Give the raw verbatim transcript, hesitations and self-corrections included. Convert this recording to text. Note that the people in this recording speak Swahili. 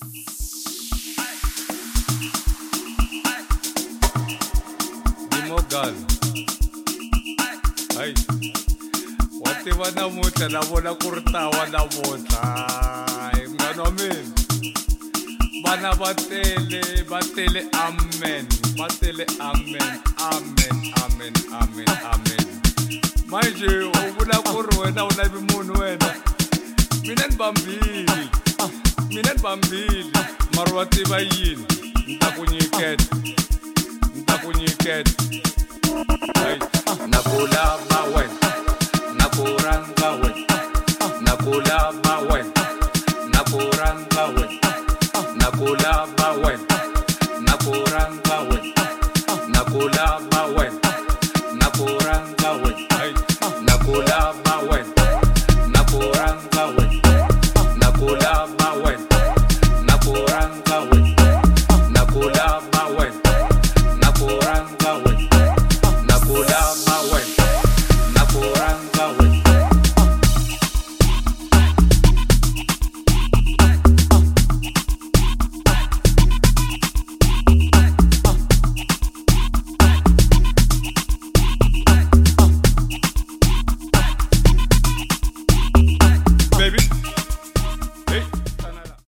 Dimogal. Hai. Wativa namuntlha na vona ku ri tawa namuntlha. Hai, mngani wa mina. Vana va tele, va tele amen. Va tele amen. Amen, amen, amen, amen. Manje u vula ku ri wena u lavi munhu wena. Mina ni vambili. Mina ni vambili. Mara wa tiva yini? Ni ta ku nyiketa. Ni ta ku nyiketa. Hai. Nakulava wena. Nakuranga wena. Nakulava wena. Nakuranga wena. Nakulava wena. Nakuranga wena. Nakulava wena. Nakuranga wena. Hai. Nakulava wena. Nakuranga wena. Nakulava wena. Nakuranga wena.